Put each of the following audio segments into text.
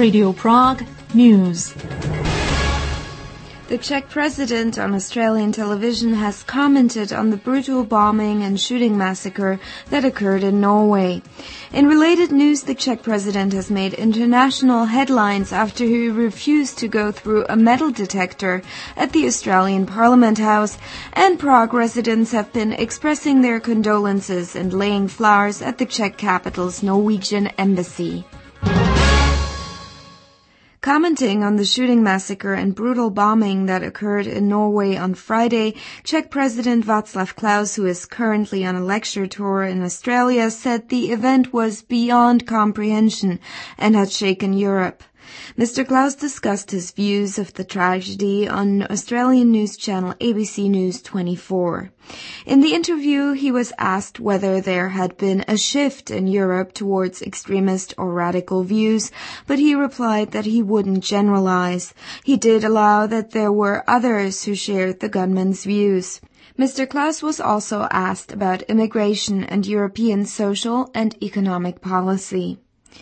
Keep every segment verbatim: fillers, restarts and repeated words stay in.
Radio Prague News. The Czech president on Australian television has commented on the brutal bombing and shooting massacre that occurred in Norway. In related news, the Czech president has made international headlines after he refused to go through a metal detector at the Australian Parliament House, and Prague residents have been expressing their condolences and laying flowers at the Czech capital's Norwegian embassy. Commenting on the shooting massacre and brutal bombing that occurred in Norway on Friday, Czech President Václav Klaus, who is currently on a lecture tour in Australia, said the event was beyond comprehension and had shaken Europe. Mister Klaus discussed his views of the tragedy on Australian news channel A B C News twenty-four. In the interview, he was asked whether there had been a shift in Europe towards extremist or radical views, but he replied that he wouldn't generalize. He did allow that there were others who shared the gunman's views. Mister Klaus was also asked about immigration and European social and economic policy.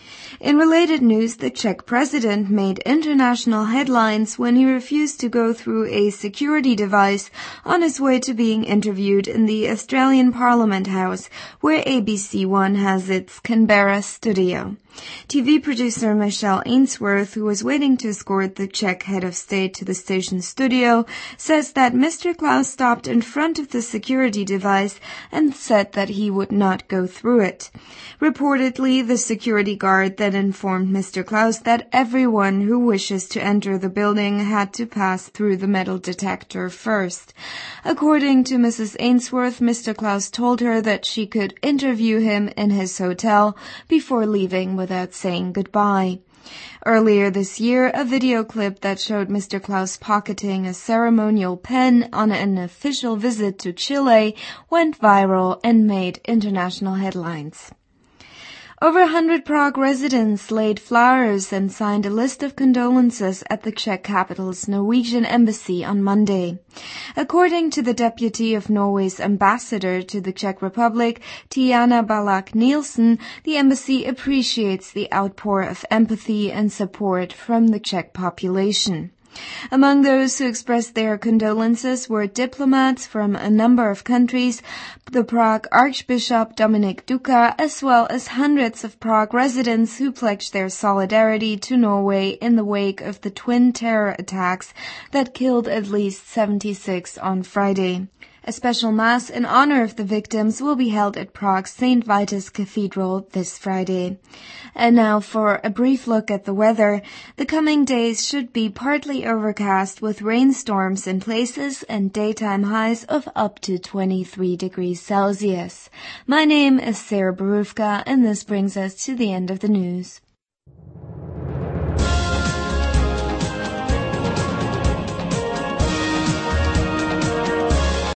In related news, the Czech president made international headlines when he refused to go through a security device on his way to being interviewed in the Australian Parliament House, where A B C One has its Canberra studio. T V producer Michelle Ainsworth, who was waiting to escort the Czech head of state to the station studio, says that Mister Klaus stopped in front of the security device and said that he would not go through it. Reportedly, the security guard then informed Mister Klaus that everyone who wishes to enter the building had to pass through the metal detector first. According to Missus Ainsworth, Mister Klaus told her that she could interview him in his hotel before leaving without saying goodbye. Earlier this year, a video clip that showed Mister Klaus pocketing a ceremonial pen on an official visit to Chile went viral and made international headlines. Over a hundred Prague residents laid flowers and signed a list of condolences at the Czech capital's Norwegian embassy on Monday. According to the deputy of Norway's ambassador to the Czech Republic, Tiana Balak-Nielsen, the embassy appreciates the outpour of empathy and support from the Czech population. Among those who expressed their condolences were diplomats from a number of countries, the Prague Archbishop Dominik Duka, as well as hundreds of Prague residents who pledged their solidarity to Norway in the wake of the twin terror attacks that killed at least seventy-six on Friday. A special mass in honor of the victims will be held at Prague's Saint Vitus Cathedral this Friday. And now for a brief look at the weather. The coming days should be partly overcast with rainstorms in places and daytime highs of up to twenty-three degrees Celsius. My name is Sarah Barufka, and this brings us to the end of the news.